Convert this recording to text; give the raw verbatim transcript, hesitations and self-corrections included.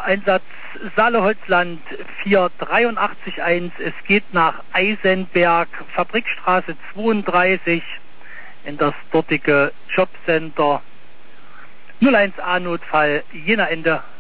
Einsatz Saale-Holzland vier drei acht eins. Es geht nach Eisenberg, Fabrikstraße zweiunddreißig in das dortige Jobcenter. null eins A Notfall, Jena Ende.